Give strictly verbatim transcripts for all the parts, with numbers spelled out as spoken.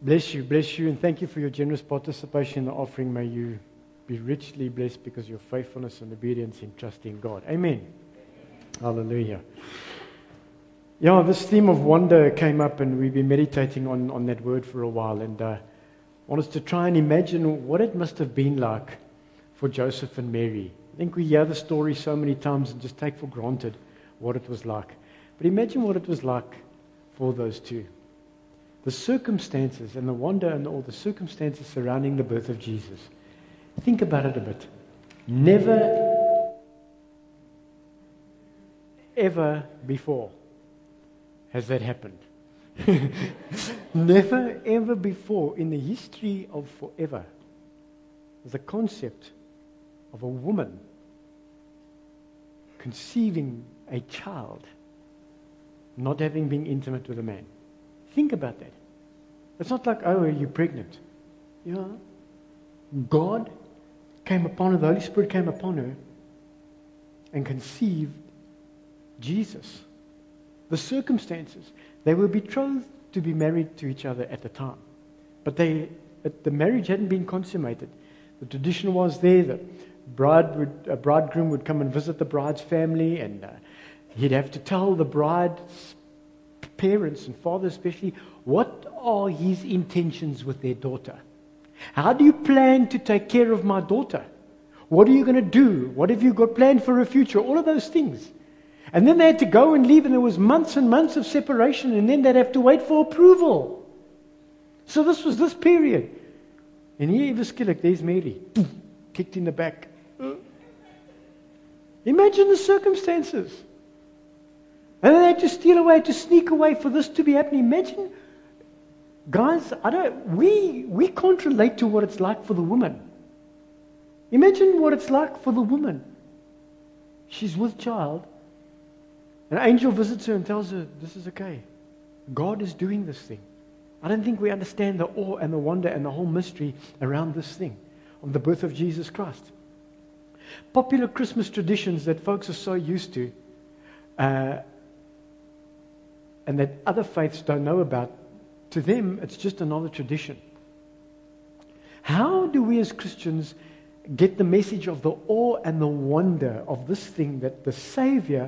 Bless you, bless you, and thank you for your generous participation in the offering. May you be richly blessed because of your faithfulness and obedience in trusting God. Amen. Hallelujah. Yeah, this theme of wonder came up, and we've been meditating on, on that word for a while, and uh, I want us to try and imagine what it must have been like for Joseph and Mary. I think we hear the story so many times and just take for granted what it was like. But imagine what it was like for those two. The circumstances and the wonder and all the circumstances surrounding the birth of Jesus. Think about it a bit. Never, ever before has that happened. Never, ever before in the history of forever has the concept of a woman conceiving a child not having been intimate with a man. Think about that. It's not like, oh, are you pregnant? Yeah. God came upon her, the Holy Spirit came upon her and conceived Jesus. The circumstances, they were betrothed to be married to each other at the time. But they, but the marriage hadn't been consummated. The tradition was there that bride would, a bridegroom would come and visit the bride's family, and uh, he'd have to tell the bride's parents and father especially, what are his intentions with their daughter? How do you plan to take care of my daughter? What are you going to do? What have you got planned for her future? All of those things. And then they had to go and leave, and there was months and months of separation, and then they'd have to wait for approval. So this was this period. And here, ever skillik, there's Mary, kicked in the back. Imagine the circumstances. And then they had to steal away, to sneak away for this to be happening. Imagine, guys, I don't, we, we can't relate to what it's like for the woman. Imagine what it's like for the woman. She's with child. An angel visits her and tells her, this is okay. God is doing this thing. I don't think we understand the awe and the wonder and the whole mystery around this thing of the birth of Jesus Christ. Popular Christmas traditions that folks are so used to, uh, and that other faiths don't know about, to them, it's just another tradition. How do we as Christians get the message of the awe and the wonder of this thing that the Savior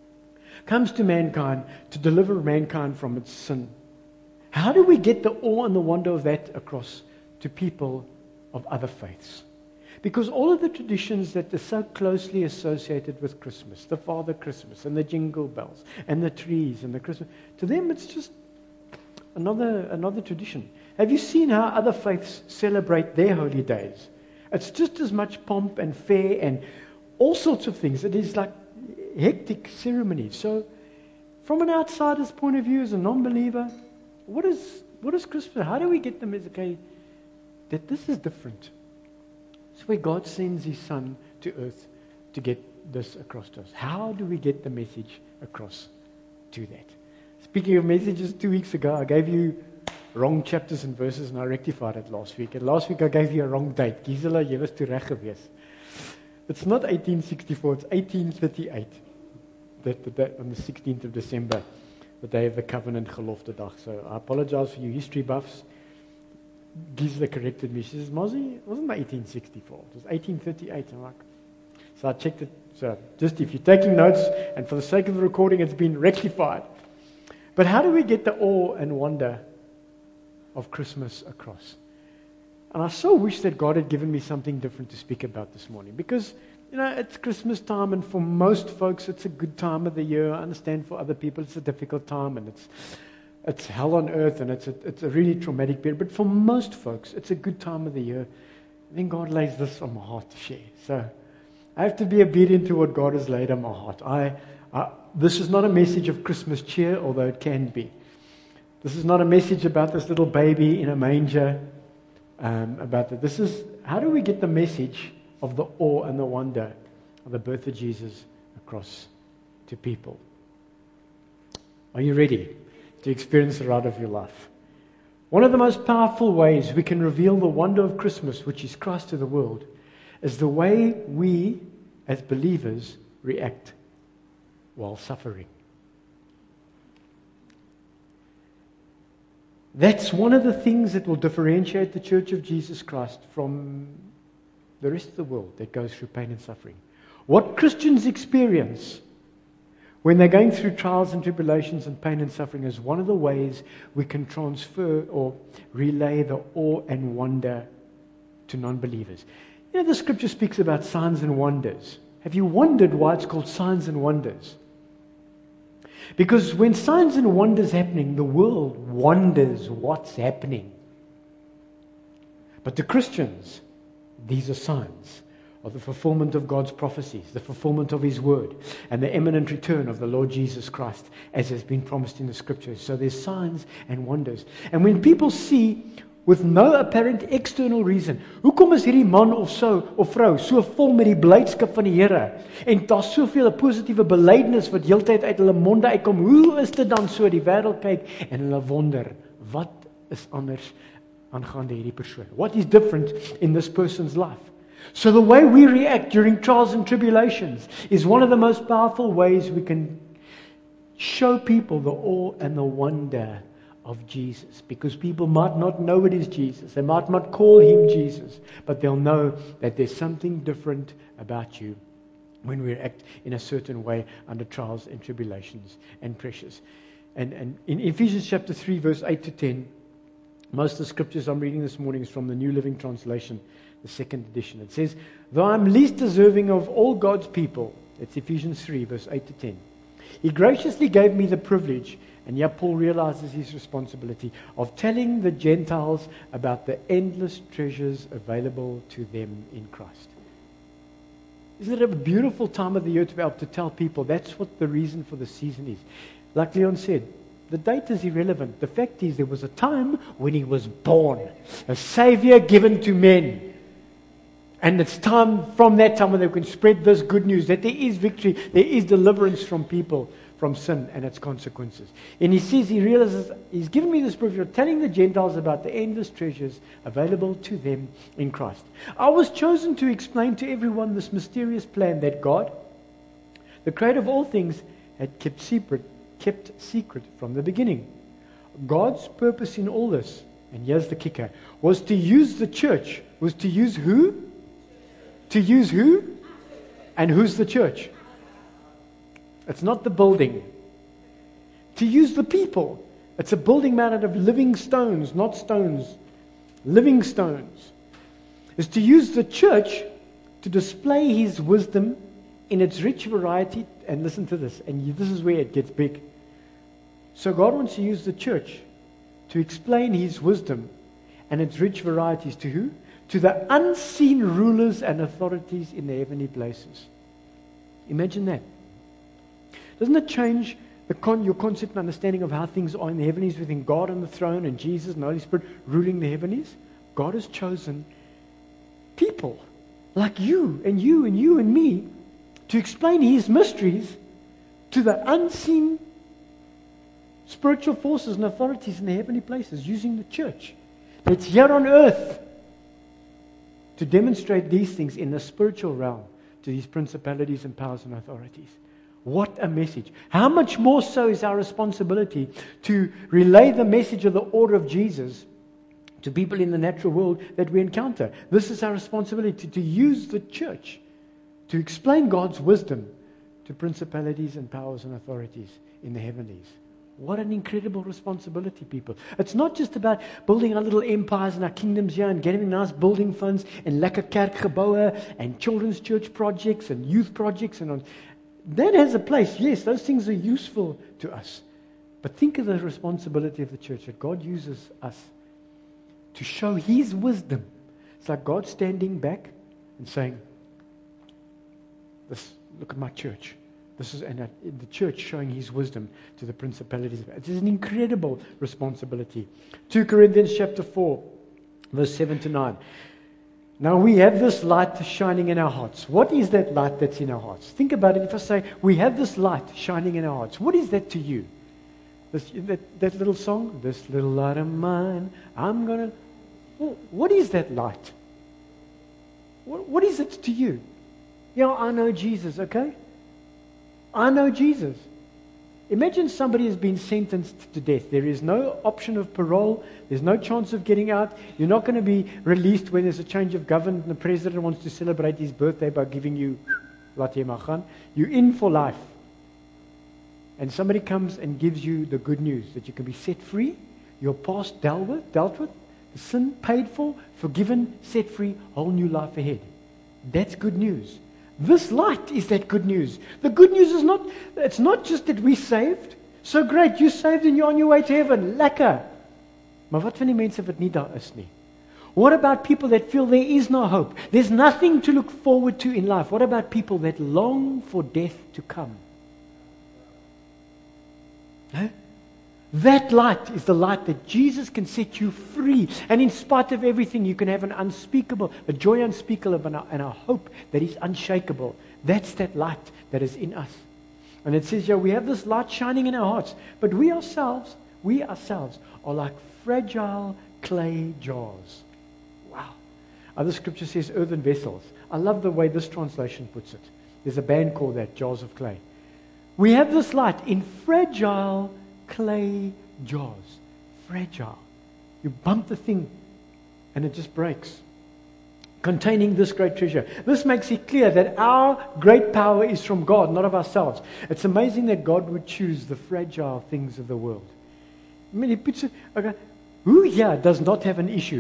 comes to mankind to deliver mankind from its sin? How do we get the awe and the wonder of that across to people of other faiths? Because all of the traditions that are so closely associated with Christmas, the Father Christmas and the jingle bells and the trees and the Christmas, to them it's just another another tradition. Have you seen how other faiths celebrate their holy days? It's just as much pomp and fair and all sorts of things. It is like hectic ceremonies. So from an outsider's point of view, as a non-believer, what is what is Christmas? How do we get them as okay that this is different? It's where God sends His Son to earth to get this across to us. How do we get the message across to that? Speaking of messages, two weeks ago I gave you wrong chapters and verses, and I rectified it last week. And last week I gave you a wrong date. Gisela, jy was toe reg gewees. It's not eighteen sixty-four, it's eighteen thirty-eight. That, that, that, on the sixteenth of December, the day of the covenant gelofte dag. So I apologize for you history buffs. Gisela corrected me. She says, Mozzie, it wasn't eighteen sixty-four, it was eighteen thirty-eight. I'm like, so I checked it. So just if you're taking notes, and for the sake of the recording, it's been rectified. But how do we get the awe and wonder of Christmas across? And I so wish that God had given me something different to speak about this morning. Because, you know, it's Christmas time, and for most folks, it's a good time of the year. I understand for other people, it's a difficult time, and it's it's hell on earth, and it's a, it's a really traumatic period. But for most folks, it's a good time of the year. And then God lays this on my heart to share. So I have to be obedient to what God has laid on my heart. I, I this is not a message of Christmas cheer, although it can be. This is not a message about this little baby in a manger. Um, about that. This is, how do we get the message of the awe and the wonder of the birth of Jesus across to people? Are you ready to experience the ride of your life? One of the most powerful ways we can reveal the wonder of Christmas, which is Christ to the world, is the way we, as believers, react while suffering. That's one of the things that will differentiate the Church of Jesus Christ from the rest of the world that goes through pain and suffering. What Christians experience when they're going through trials and tribulations and pain and suffering is one of the ways we can transfer or relay the awe and wonder to non-believers. You know, the scripture speaks about signs and wonders. Have you wondered why it's called signs and wonders? Because when signs and wonders happening, the world wonders what's happening. But to Christians, these are signs of the fulfillment of God's prophecies, the fulfillment of His word, and the imminent return of the Lord Jesus Christ, as has been promised in the scriptures. So there's signs and wonders. And when people see, with no apparent external reason, hoekom is hierdie man of so of vrou so vol met die blydskap van die Here en daar's soveel 'n positiewe belydenis wat heeltyd uit hulle monde uitkom, hoe is dit dan so? Die wêreld kyk en hulle wonder, wat is anders aangaande hierdie persoon? What is different in this person's life? So the way we react during trials and tribulations is one of the most powerful ways we can show people the awe and the wonder of Jesus, because people might not know it is Jesus. They might not call Him Jesus, but they'll know that there's something different about you when we act in a certain way under trials and tribulations and pressures. And, and in Ephesians chapter three, verse eight to ten, most of the scriptures I'm reading this morning is from the New Living Translation, the second edition. It says, though I'm least deserving of all God's people, it's Ephesians three, verse eight to ten, He graciously gave me the privilege, and here Paul realizes his responsibility, of telling the Gentiles about the endless treasures available to them in Christ. Isn't it a beautiful time of the year to be able to tell people that's what the reason for the season is? Like Leon said, the date is irrelevant. The fact is there was a time when He was born, a Savior given to men. And it's time from that time when they can spread this good news that there is victory, there is deliverance from people, from sin and its consequences. And he says, he realizes, He's given me this privilege of telling the Gentiles about the endless treasures available to them in Christ. I was chosen to explain to everyone this mysterious plan that God, the creator of all things, had kept secret, kept secret from the beginning. God's purpose in all this, and here's the kicker, was to use the church. Was to use who? To use who? And who's the church? It's not the building. To use the people. It's a building made out of living stones, not stones. Living stones. Is to use the church to display His wisdom in its rich variety. And listen to this, and this is where it gets big. So God wants to use the church to explain His wisdom and its rich varieties to who? To the unseen rulers and authorities in the heavenly places. Imagine that. Doesn't it change the con- your concept and understanding of how things are in the heavenlies, within God on the throne and Jesus and the Holy Spirit ruling the heavenlies? God has chosen people like you and you and you and me to explain His mysteries to the unseen spiritual forces and authorities in the heavenly places, using the church that's here on earth to demonstrate these things in the spiritual realm to these principalities and powers and authorities. What a message. How much more so is our responsibility to relay the message of the order of Jesus to people in the natural world that we encounter. This is our responsibility, to use the church to explain God's wisdom to principalities and powers and authorities in the heavenlies. What an incredible responsibility, people. It's not just about building our little empires and our kingdoms here and getting nice building funds and lekker kerkgeboue and children's church projects and youth projects and on. That has a place. Yes, those things are useful to us. But think of the responsibility of the church, that God uses us to show His wisdom. It's like God standing back and saying, "This, look at my church." This is and the church showing His wisdom to the principalities. It is an incredible responsibility. Second Corinthians chapter four, verse seven to nine. Now we have this light shining in our hearts. What is that light that's in our hearts? Think about it. If I say, we have this light shining in our hearts, what is that to you? This, that, that little song, this little light of mine, I'm going to... Well, what is that light? What, what is it to you? Yeah, I know Jesus, okay? I know Jesus. Imagine somebody has been sentenced to death. There is no option of parole. There's no chance of getting out. You're not going to be released when there's a change of government and the president wants to celebrate his birthday by giving you laat jy maar gaan. You're in for life. And somebody comes and gives you the good news that you can be set free, your past dealt with, dealt with, the sin paid for, forgiven, set free, whole new life ahead. That's good news. This light is that good news. The good news is not, it's not just that we're saved. So great, you're saved and you're on your way to heaven. Lekker. Maar wat van die mense wat nie daar is nie? What about people that feel there is no hope? There's nothing to look forward to in life. What about people that long for death to come? Huh? That light is the light that Jesus can set you free. And in spite of everything, you can have an unspeakable, a joy unspeakable, and a, and a hope that is unshakable. That's that light that is in us. And it says here, we have this light shining in our hearts. But we ourselves, we ourselves are like fragile clay jars. Wow. Other scripture says earthen vessels. I love the way this translation puts it. There's a band called that, Jars of Clay. We have this light in fragile clay jars. Fragile. You bump the thing and it just breaks. Containing this great treasure. This makes it clear that our great power is from God, not of ourselves. It's amazing that God would choose the fragile things of the world. I mean, he puts it, okay, who here does not have an issue?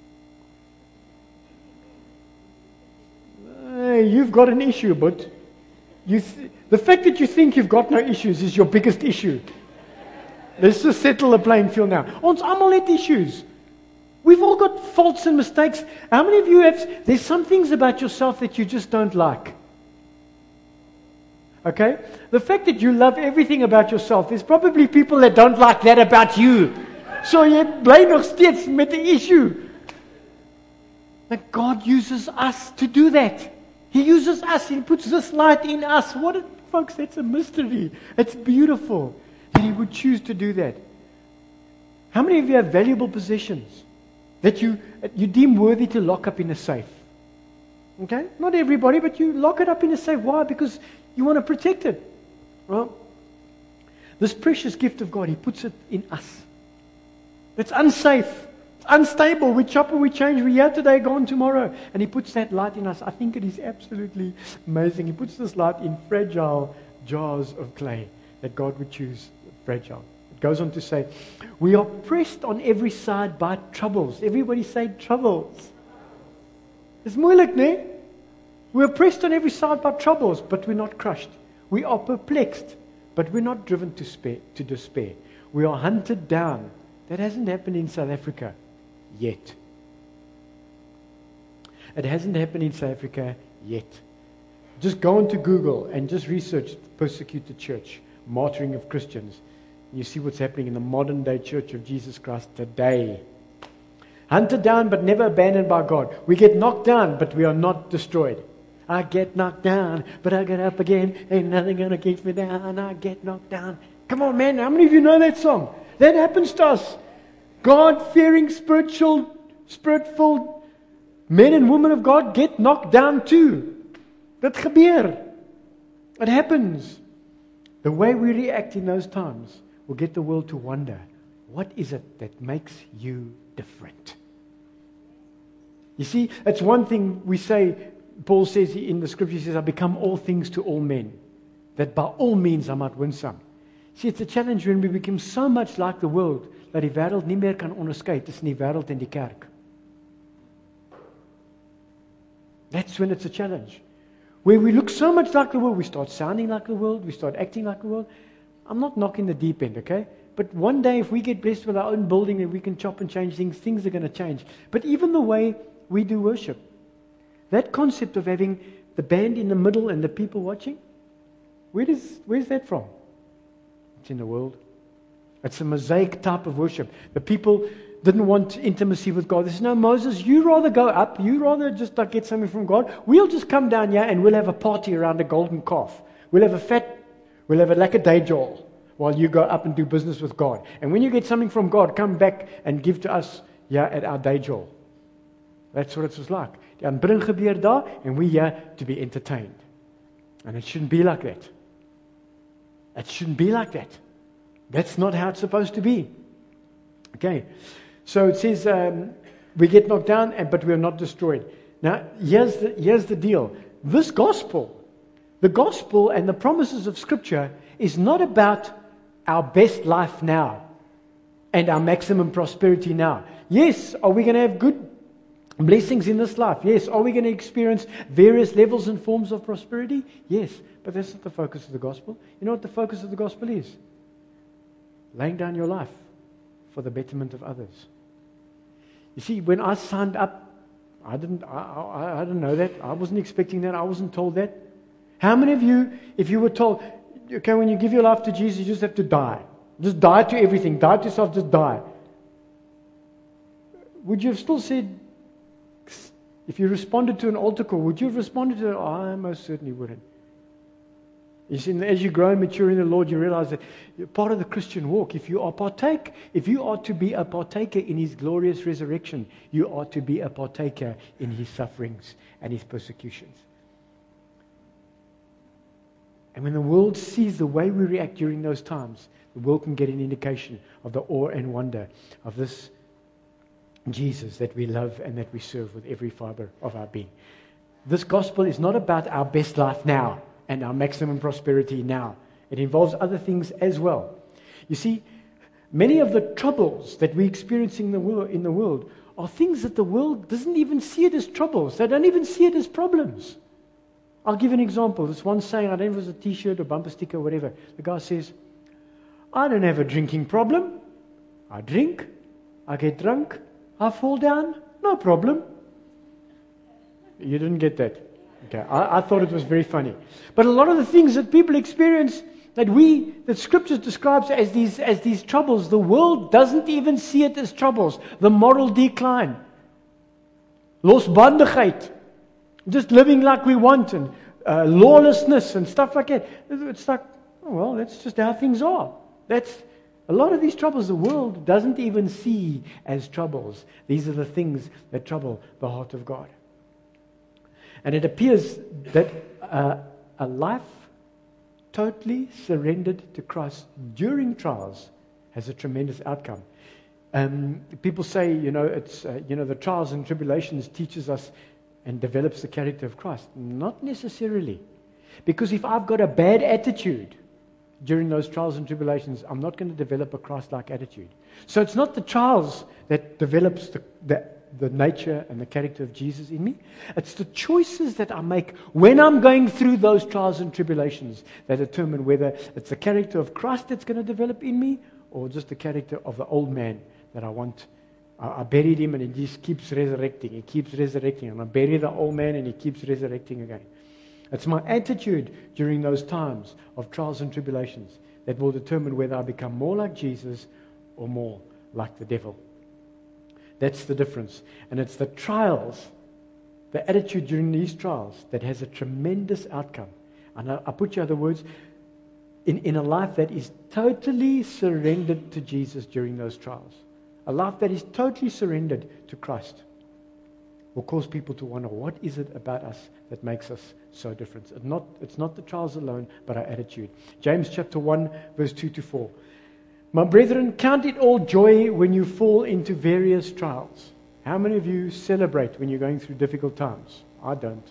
Uh, you've got an issue, but you th- the fact that you think you've got no issues is your biggest issue. Let's just settle the playing field now. Ons almal het issues. We've all got faults and mistakes. How many of you have, there's some things about yourself that you just don't like. Okay? The fact that you love everything about yourself, there's probably people that don't like that about you. So jy bly nog steeds met die issue. But God uses us to do that. He uses us. He puts this light in us. What, a, folks, that's a mystery. It's beautiful that He would choose to do that. How many of you have valuable possessions that you you deem worthy to lock up in a safe? Okay? Not everybody, but you lock it up in a safe. Why? Because you want to protect it. Well, this precious gift of God, He puts it in us. It's unsafe. It's unstable. We chop and we change. We're here today, gone tomorrow. And He puts that light in us. I think it is absolutely amazing. He puts this light in fragile jars of clay that God would choose fragile. It goes on to say, we are pressed on every side by troubles. Everybody say troubles. It's moeilijk, ne? We are pressed on every side by troubles, but we're not crushed. We are perplexed, but we're not driven to, spare, to despair. We are hunted down. That hasn't happened in South Africa yet. It hasn't happened in South Africa yet. Just go onto Google and just research persecuted church, martyring of Christians. You see what's happening in the modern day Church of Jesus Christ today. Hunted down but never abandoned by God. We get knocked down but we are not destroyed. I get knocked down but I get up again. Ain't nothing gonna keep me down. I get knocked down. Come on, man. How many of you know that song? That happens to us. God-fearing, spiritual, spirit-filled men and women of God get knocked down too. That gebeur. It happens. The way we react in those times will get the world to wonder, what is it that makes you different? You see, it's one thing we say, Paul says in the scripture, he says, I become all things to all men, that by all means I might win some. See, it's a challenge when we become so much like the world, dat die wêreld nie meer kan onderskei tussen die wêreld en die kerk. That's when it's a challenge. Where we look so much like the world, we start sounding like the world, we start acting like the world. I'm not knocking the deep end, okay? But one day if we get blessed with our own building and we can chop and change things, things are going to change. But even the way we do worship, that concept of having the band in the middle and the people watching, where does, where's that from? It's in the world. It's a mosaic type of worship. The people didn't want intimacy with God. They said, no, Moses, you rather go up. You rather just like, get something from God. We'll just come down here and we'll have a party around a golden calf. We'll have a fat, we'll have a like a day joel while you go up and do business with God. And when you get something from God, come back and give to us here at our day joel. That's what it was like. Die aanbidding gebeur daar and we here to be entertained. And it shouldn't be like that. It shouldn't be like that. That's not how it's supposed to be. Okay, so it says um, we get knocked down, and, but we are not destroyed. Now, here's the, here's the deal. This gospel, the gospel and the promises of Scripture is not about our best life now and our maximum prosperity now. Yes, are we going to have good blessings in this life? Yes. Are we going to experience various levels and forms of prosperity? Yes. But that's not the focus of the gospel. You know what the focus of the gospel is? Laying down your life for the betterment of others. You see, when I signed up, I didn't, I, I, I didn't know that. I wasn't expecting that. I wasn't told that. How many of you, if you were told, okay, when you give your life to Jesus, you just have to die. Just die to everything. Die to yourself, just die. Would you have still said, if you responded to an altar call, would you have responded to it? Oh, I most certainly wouldn't. You see, as you grow and mature in the Lord, you realize that you're part of the Christian walk. If you are partake, if you are to be a partaker in His glorious resurrection, you are to be a partaker in His sufferings and His persecutions. And when the world sees the way we react during those times, the world can get an indication of the awe and wonder of this Jesus that we love and that we serve with every fiber of our being. This gospel is not about our best life now and our maximum prosperity now. It involves other things as well. You see, many of the troubles that we're experiencing in the world, in the world are things that the world doesn't even see it as troubles. They don't even see it as problems. I'll give an example. This one saying, I don't know if it was a t-shirt or bumper sticker or whatever. The guy says, I don't have a drinking problem. I drink, I get drunk, I fall down, no problem. You didn't get that? Okay, I, I thought it was very funny. But a lot of the things that people experience that we, that Scripture describes as these, as these troubles, the world doesn't even see it as troubles. The moral decline, losbandigheid, just living like we want, and uh, lawlessness and stuff like that. It's like, oh, well, that's just how things are. That's a lot of these troubles the world doesn't even see as troubles. These are the things that trouble the heart of God. And it appears that uh, a life totally surrendered to Christ during trials has a tremendous outcome. Um, people say, you know, it's uh, you know, the trials and tribulations teaches us and develops the character of Christ. Not necessarily. Because if I've got a bad attitude during those trials and tribulations, I'm not going to develop a Christ-like attitude. So it's not the trials that develops the, the, the nature and the character of Jesus in me. It's the choices that I make when I'm going through those trials and tribulations that determine whether it's the character of Christ that's going to develop in me or just the character of the old man that I want. I buried him and he just keeps resurrecting. He keeps resurrecting. And I bury the old man and he keeps resurrecting again. It's my attitude during those times of trials and tribulations that will determine whether I become more like Jesus or more like the devil. That's the difference. And it's the trials, the attitude during these trials that has a tremendous outcome. And I, I put you other words, in, in a life that is totally surrendered to Jesus during those trials. A life that is totally surrendered to Christ will cause people to wonder, what is it about us that makes us so different? It's not, it's not the trials alone, but our attitude. James chapter one, verse two to four. My brethren, count it all joy when you fall into various trials. How many of you celebrate when you're going through difficult times? I don't.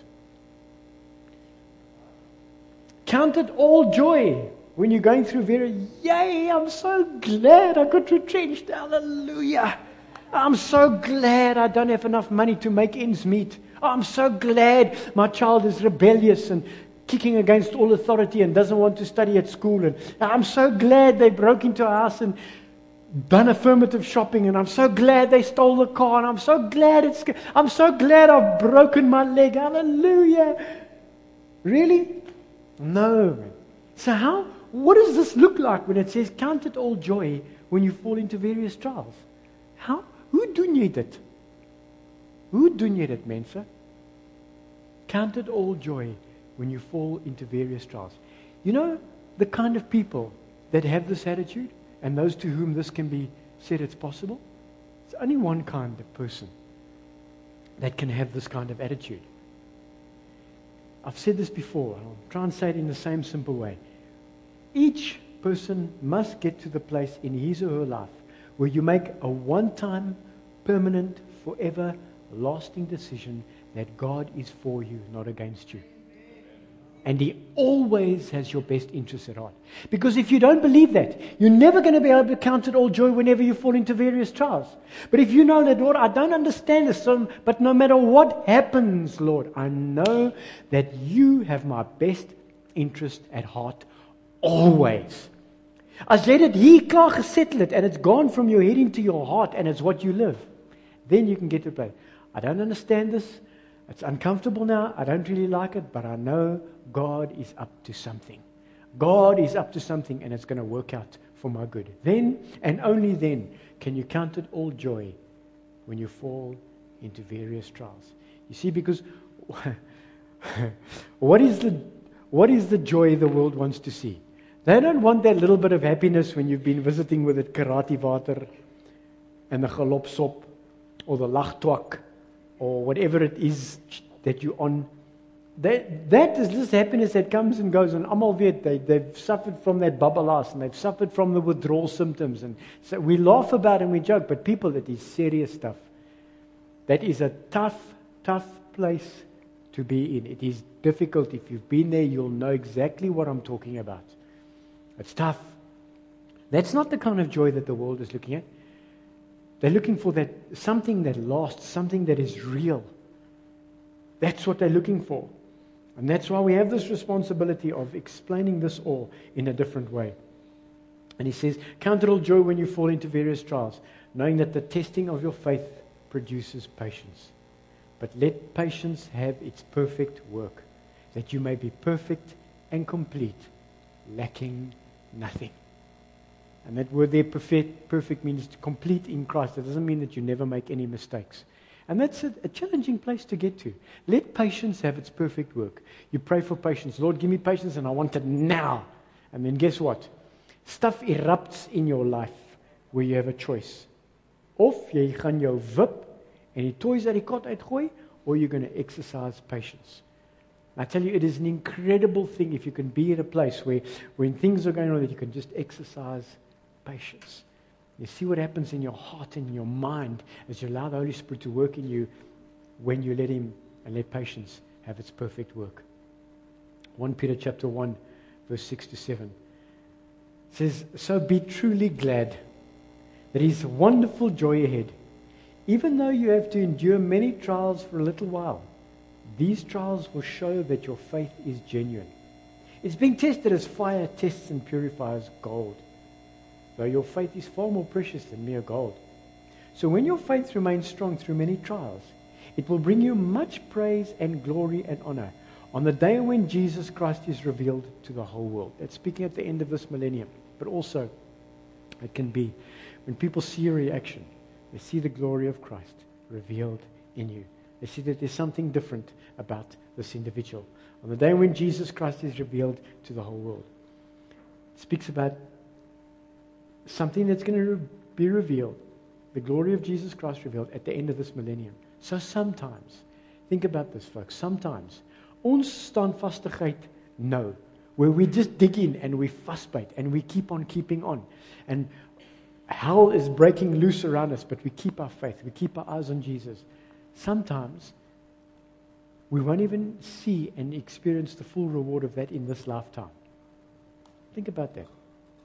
Count it all joy when you're going through very, yay, I'm so glad I got retrenched, hallelujah. I'm so glad I don't have enough money to make ends meet. I'm so glad my child is rebellious and kicking against all authority and doesn't want to study at school. And I'm so glad they broke into our house and done affirmative shopping. And I'm so glad they stole the car. And I'm so glad it's, I'm so glad I've broken my leg. Hallelujah. Really? No. So how, what does this look like when it says, count it all joy when you fall into various trials? How? Who doen jy dit? Who doen jy dit, mense? Count it all joy when you fall into various trials. You know the kind of people that have this attitude and those to whom this can be said it's possible? It's only one kind of person that can have this kind of attitude. I've said this before, and I'll try and say it in the same simple way. Each person must get to the place in his or her life where you make a one-time, permanent, forever, lasting decision that God is for you, not against you. And He always has your best interests at heart. Because if you don't believe that, you're never going to be able to count it all joy whenever you fall into various trials. But if you know that, Lord, I don't understand this, so, but no matter what happens, Lord, I know that you have my best interest at heart always. As jy dit hier klaar gesettle het, and it's gone from your head into your heart, and it's what you live, then you can get to a place. I don't understand this. It's uncomfortable now. I don't really like it, but I know God is up to something. God is up to something, and it's going to work out for my good. Then, and only then, can you count it all joy when you fall into various trials. You see, because what is the what is the joy the world wants to see? They don't want that little bit of happiness when you've been visiting with it karate water and the galopsop or the lagtwak or whatever it is that you're on. That, that is this happiness that comes and goes. And almal weet, they, they've suffered from that babbelas and they've suffered from the withdrawal symptoms. And so we laugh about it and we joke, but people, it is serious stuff. That is a tough, tough place to be in. It is difficult. If you've been there, you'll know exactly what I'm talking about. It's tough. That's not the kind of joy that the world is looking at. They're looking for that something that lasts, something that is real. That's what they're looking for. And that's why we have this responsibility of explaining this all in a different way. And he says, count it all joy when you fall into various trials, knowing that the testing of your faith produces patience. But let patience have its perfect work, that you may be perfect and complete, lacking nothing. And that word there, perfect, perfect means complete in Christ. It doesn't mean that you never make any mistakes. And that's a, a challenging place to get to. Let patience have its perfect work. You pray for patience. Lord, give me patience and I want it now. And then guess what? Stuff erupts in your life where you have a choice. Of jy gaan jou wip en die toys uit die kot uitgooi, or you're going to exercise patience. I tell you, it is an incredible thing if you can be at a place where when things are going on that you can just exercise patience. You see what happens in your heart and in your mind as you allow the Holy Spirit to work in you when you let Him and let patience have its perfect work. First Peter chapter one, verse six to seven says, so be truly glad. There is wonderful joy ahead. Even though you have to endure many trials for a little while, these trials will show that your faith is genuine. It's being tested as fire tests and purifies gold, though your faith is far more precious than mere gold. So when your faith remains strong through many trials, it will bring you much praise and glory and honor on the day when Jesus Christ is revealed to the whole world. That's speaking at the end of this millennium. But also, it can be when people see your reaction, they see the glory of Christ revealed in you. They see that there's something different about this individual. On the day when Jesus Christ is revealed to the whole world. It speaks about something that's going to be revealed. The glory of Jesus Christ revealed at the end of this millennium. So sometimes, think about this folks, sometimes, ons standvastigheid nou, where we just dig in and we fussbait and we keep on keeping on. And hell is breaking loose around us, but we keep our faith, we keep our eyes on Jesus. Sometimes we won't even see and experience the full reward of that in this lifetime. Think about that.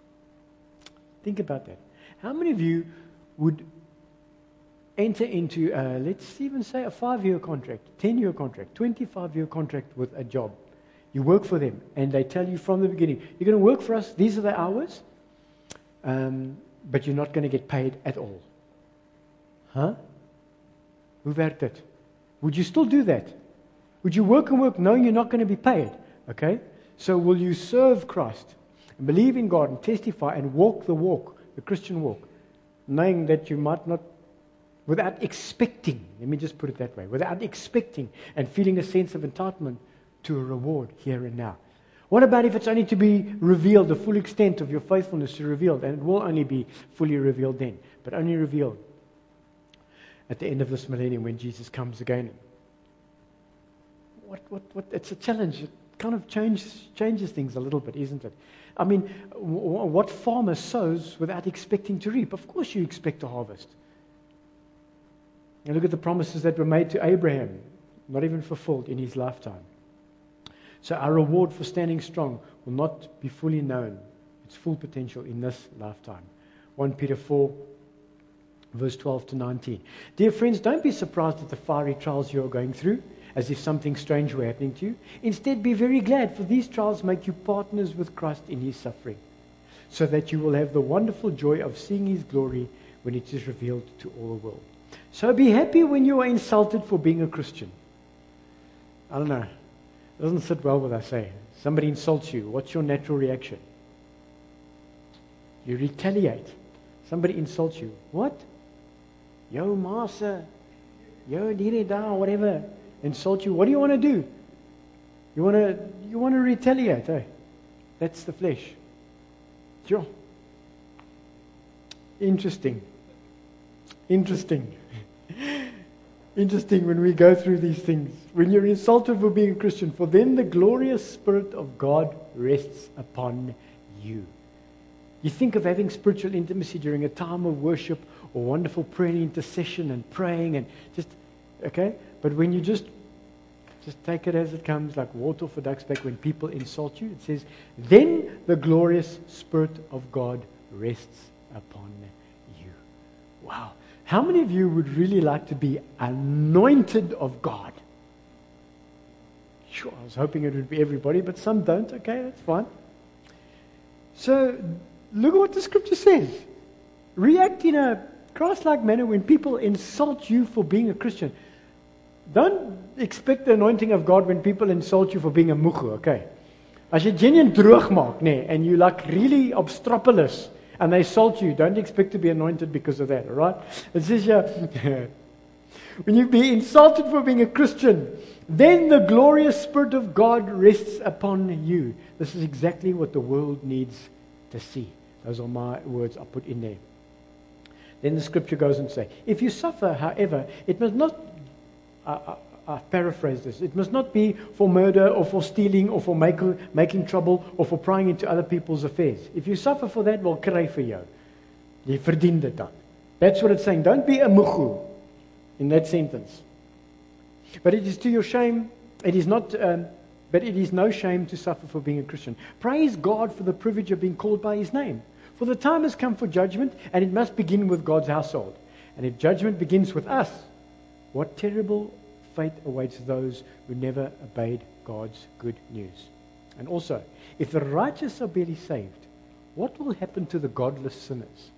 Think about that. How many of you would enter into, uh, let's even say, a five-year contract, ten-year contract, twenty-five-year contract with a job? You work for them, and they tell you from the beginning, you're going to work for us, these are the hours, um, but you're not going to get paid at all. Huh? Hoe werkt dit? Would you still do that? Would you work and work knowing you're not going to be paid? Okay? So will you serve Christ and believe in God and testify and walk the walk, the Christian walk, knowing that you might not, without expecting, let me just put it that way, without expecting and feeling a sense of entitlement to a reward here and now? What about if it's only to be revealed, the full extent of your faithfulness to revealed, and it will only be fully revealed then, but only revealed at the end of this millennium when Jesus comes again? What, what, what? It's a challenge. kind of changes, changes things a little bit, isn't it? I mean, w- what farmer sows without expecting to reap? Of course you expect to harvest. And look at the promises that were made to Abraham, not even fulfilled in his lifetime. So our reward for standing strong will not be fully known, its full potential in this lifetime. First Peter four, verse twelve to nineteen. Dear friends, don't be surprised at the fiery trials you are going through, as if something strange were happening to you. Instead, be very glad, for these trials make you partners with Christ in his suffering, so that you will have the wonderful joy of seeing his glory when it is revealed to all the world. So be happy when you are insulted for being a Christian. I don't know. It doesn't sit well with us, eh? Somebody insults you. What's your natural reaction? You retaliate. Somebody insults you. What? Yo, massa. Yo, dirida, whatever. Insult you. What do you want to do? You want to you want to retaliate, eh? That's the flesh. Sure. Interesting. Interesting. Interesting when we go through these things. When you're insulted for being a Christian, for then the glorious Spirit of God rests upon you. You think of having spiritual intimacy during a time of worship or wonderful prayer and intercession and praying and just, okay? But when you just just take it as it comes, like water off a duck's back, when people insult you, it says, then the glorious Spirit of God rests upon you. Wow. How many of you would really like to be anointed of God? Sure, I was hoping it would be everybody, but some don't. Okay, that's fine. So, look at what the scripture says. React in a Christ-like manner when people insult you for being a Christian. Don't expect the anointing of God when people insult you for being a mugu, okay? As jy genuine droog maak, nee, and you like really obstropolous, and they insult you, don't expect to be anointed because of that, all right? It says here, when you be insulted for being a Christian, then the glorious Spirit of God rests upon you. This is exactly what the world needs to see. Those are my words I put in there. Then the scripture goes and says, if you suffer, however, it must not, I, I, I paraphrase this, it must not be for murder or for stealing or for make, making trouble or for prying into other people's affairs. If you suffer for that, well, kry vir jou. Jy verdien dit dan. That's what it's saying. Don't be a mugu in that sentence. But it is to your shame, it is not, um, but it is no shame to suffer for being a Christian. Praise God for the privilege of being called by his name. For the time has come for judgment, and it must begin with God's household. And if judgment begins with us, what terrible fate awaits those who never obeyed God's good news. And also, if the righteous are barely saved, what will happen to the godless sinners?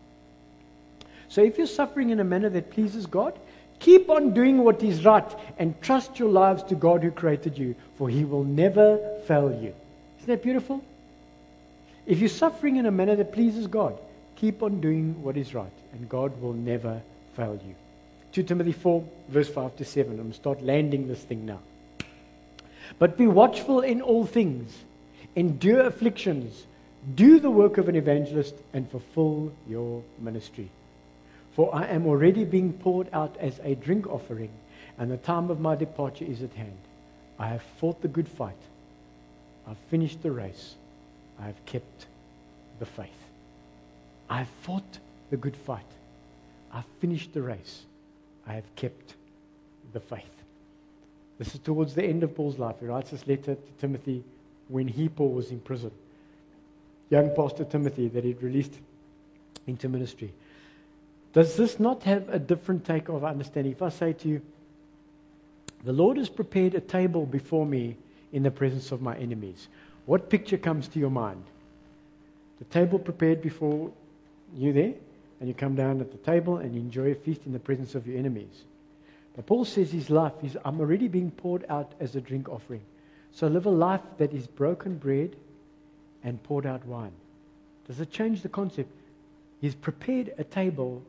So if you're suffering in a manner that pleases God, keep on doing what is right and trust your lives to God who created you, for he will never fail you. Isn't that beautiful? If you're suffering in a manner that pleases God, keep on doing what is right and God will never fail you. Second Timothy four, verse five to seven. I'm going to start landing this thing now. But be watchful in all things, endure afflictions, do the work of an evangelist, and fulfill your ministry. For I am already being poured out as a drink offering, and the time of my departure is at hand. I have fought the good fight. I've finished the race. I have kept the faith. I have fought the good fight. I've finished the race. I have kept the faith. This is towards the end of Paul's life. He writes this letter to Timothy when he, Paul, was in prison. Young Pastor Timothy that he'd released into ministry. Does this not have a different take of understanding? If I say to you, the Lord has prepared a table before me in the presence of my enemies, what picture comes to your mind? The table prepared before you there, and you come down at the table and you enjoy a feast in the presence of your enemies. But Paul says his life is, I'm already being poured out as a drink offering. So live a life that is broken bread and poured out wine. Does it change the concept? He's prepared a table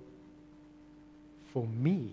for me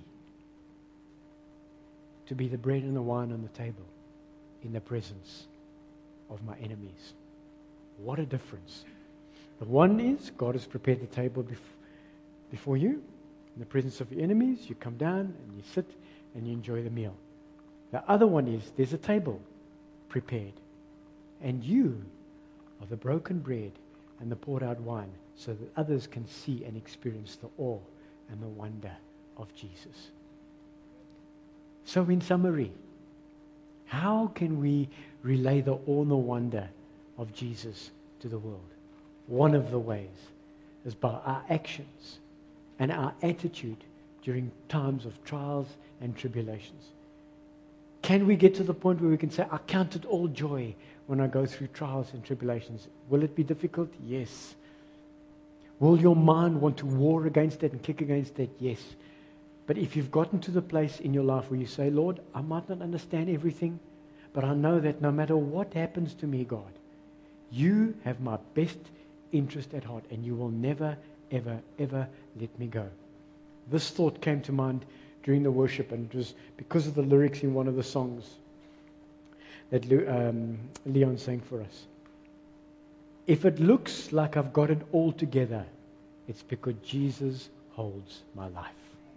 to be the bread and the wine on the table in the presence of my enemies. What a difference. The one is God has prepared the table bef- before you in the presence of your enemies. You come down and you sit and you enjoy the meal. The other one is there's a table prepared And you are the broken bread and the poured out wine, so that others can see and experience the awe and the wonder of Jesus. So in summary, how can we relay the awe and the wonder of Jesus to the world? One of the ways is by our actions and our attitude during times of trials and tribulations. Can we get to the point where we can say, I count it all joy when I go through trials and tribulations? Will it be difficult? Yes. Will your mind want to war against that and kick against that? Yes. But if you've gotten to the place in your life where you say, Lord, I might not understand everything, but I know that no matter what happens to me, God, you have my best interest at heart, and you will never, ever, ever let me go. This thought came to mind during the worship, and it was because of the lyrics in one of the songs that um, Leon sang for us. If it looks like I've got it all together, it's because Jesus holds my life.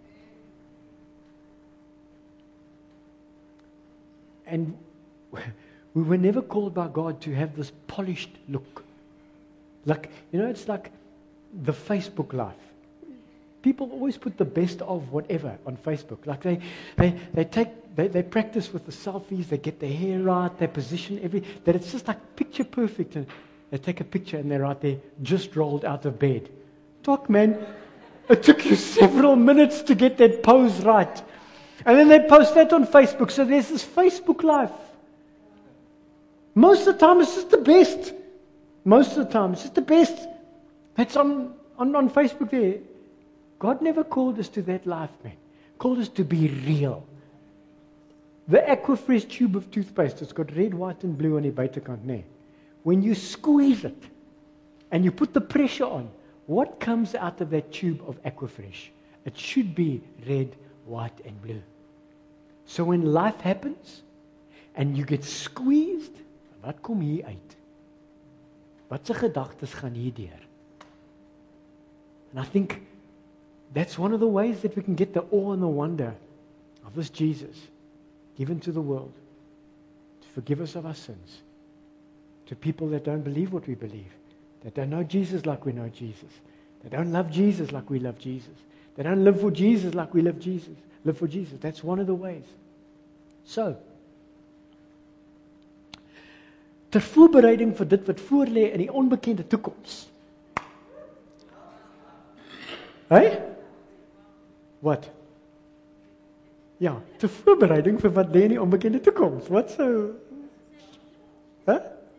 And we were never called by God to have this polished look. Like, you know, it's like the Facebook life. People always put the best of whatever on Facebook. Like they, they, they take, they, they practice with the selfies, they get their hair right, they position every, that it's just like picture perfect. And they take a picture and they're right there, just rolled out of bed. Talk, man, it took you several minutes to get that pose right. And then they post that on Facebook. So there's this Facebook life. Most of the time it's just the best. Most of the time it's just the best. That's on, on, on Facebook there. God never called us to that life, man. Called us to be real. The Aquafresh tube of toothpaste, it's got red, white and blue on the buitekant, nee. When you squeeze it and you put the pressure on, what comes out of that tube of Aquafresh? It should be red, white and blue. So when life happens and you get squeezed, wat kom hier uit? Wat se gedagtes gaan hier deur? And I think that's one of the ways that we can get the awe and the wonder of this Jesus given to the world to forgive us of our sins, to people that don't believe what we believe, that don't know Jesus like we know Jesus, that don't love Jesus like we love Jesus, that don't live for Jesus like we live Jesus, live for Jesus. That's one of the ways. So, ter voorbereiding vir dit wat voor lê in die onbekende toekoms. Hey? Wat? Ja, ter voorbereiding vir wat lê in die onbekende toekoms. Wat so? Huh?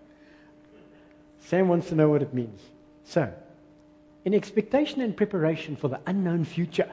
Sam wants to know what it means. So, in expectation and preparation for the unknown future,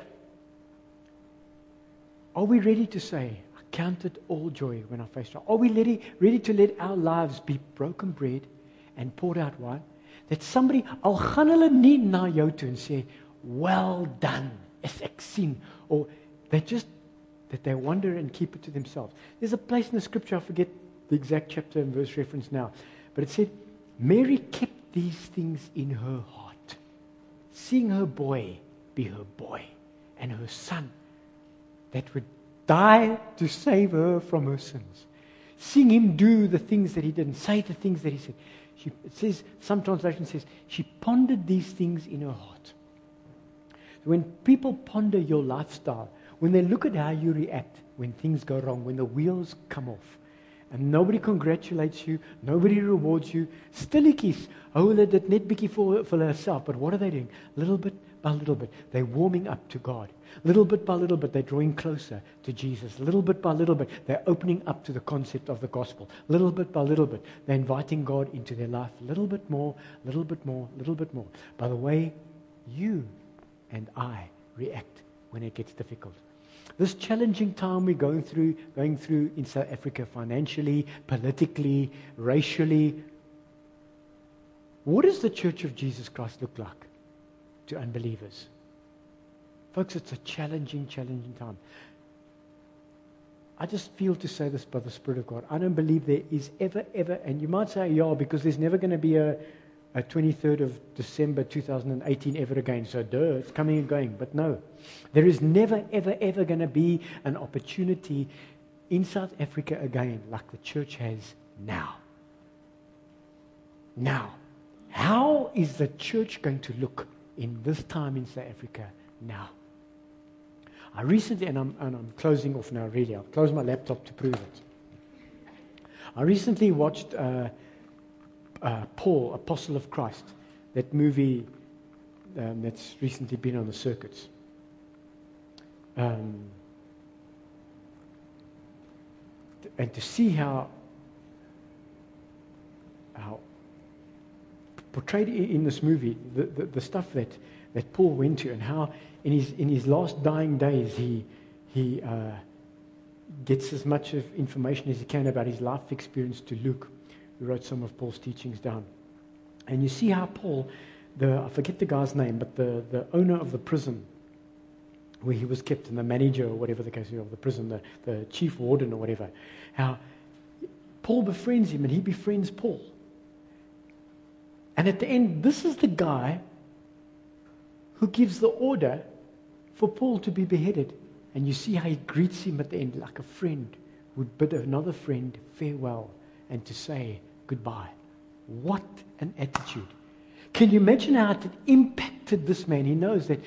are we ready to say, I count it all joy when I face trial? Are we ready, ready to let our lives be broken bread and poured out wine? That somebody, al gaan hulle nie na jou toe en sê, well done, is ek sien. Or they just, that they wonder and keep it to themselves. There's a place in the scripture, I forget the exact chapter and verse reference now, but it said, Mary kept these things in her heart, seeing her boy be her boy and her son that would die to save her from her sins. Seeing him do the things that he did and say the things that he said. She, it says, some translation says, she pondered these things in her heart. When people ponder your lifestyle, when they look at how you react when things go wrong, when the wheels come off, and nobody congratulates you, nobody rewards you, stilletjies, hou hulle dit net bietjie vir vir hulle, but what are they doing? Little bit by little bit, they're warming up to God. Little bit by little bit, they're drawing closer to Jesus. Little bit by little bit, they're opening up to the concept of the gospel. Little bit by little bit, they're inviting God into their life. Little bit more, little bit more, little bit more. By the way, you and I react when it gets difficult. This challenging time we're going through, going through in South Africa financially, politically, racially, what does the Church of Jesus Christ look like to unbelievers? Folks, it's a challenging, challenging time. I just feel to say this by the Spirit of God. I don't believe there is ever, ever, and you might say, yeah, because there's never going to be a, a twenty-third of December two thousand eighteen ever again. So, duh, it's coming and going. But no, there is never, ever, ever going to be an opportunity in South Africa again like the church has now. now. How is the church going to look in this time in South Africa now? I recently, and I'm, and I'm closing off now really, I'll close my laptop to prove it. I recently watched uh, uh, Paul, Apostle of Christ, that movie um, that's recently been on the circuits. Um, and to see how how portrayed in this movie, the, the, the stuff that, that Paul went to, and how in his in his last dying days he he uh, gets as much of information as he can about his life experience to Luke, who wrote some of Paul's teachings down. And you see how Paul, the I forget the guy's name, but the, the owner of the prison where he was kept, and the manager or whatever the case is of the prison, the, the chief warden or whatever, how Paul befriends him and he befriends Paul. And at the end, this is the guy who gives the order for Paul to be beheaded. And you see how he greets him at the end like a friend would bid another friend farewell and to say goodbye. What an attitude. Can you imagine how it impacted this man? He knows that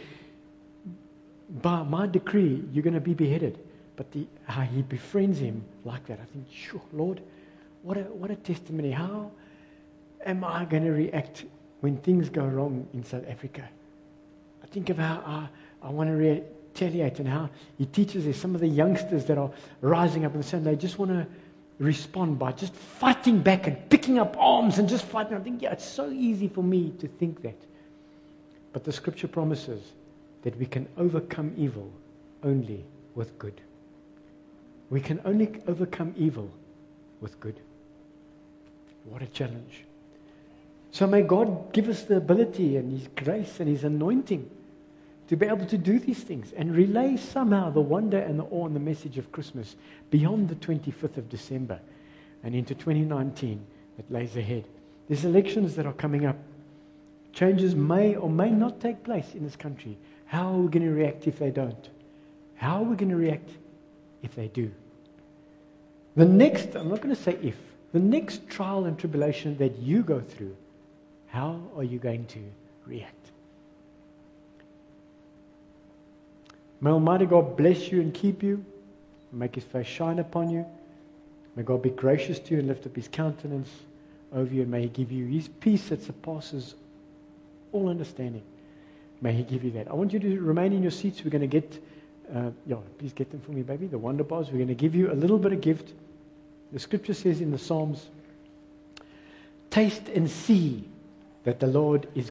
by my decree, you're going to be beheaded. But the, how he befriends him like that, I think, sure, Lord, what a, what a testimony. How am I going to react when things go wrong in South Africa? I think of how I, I want to retaliate, and how he teaches us, some of the youngsters that are rising up and saying they just want to respond by just fighting back and picking up arms and just fighting. I think, yeah, it's so easy for me to think that. But the scripture promises that we can overcome evil only with good. We can only overcome evil with good. What a challenge. So may God give us the ability and His grace and His anointing to be able to do these things and relay somehow the wonder and the awe and the message of Christmas beyond the twenty-fifth of December and into twenty nineteen that lays ahead. There's elections that are coming up. Changes may or may not take place in this country. How are we going to react if they don't? How are we going to react if they do? The next, I'm not going to say if, the next trial and tribulation that you go through, how are you going to react? May Almighty God bless you and keep you, make His face shine upon you. May God be gracious to you and lift up His countenance over you, and may He give you His peace that surpasses all understanding. May He give you that. I want you to remain in your seats. We're going to get, uh, yeah, please get them for me, baby, the wonder bars. We're going to give you a little bit of gift. The scripture says in the Psalms, taste and see that the Lord is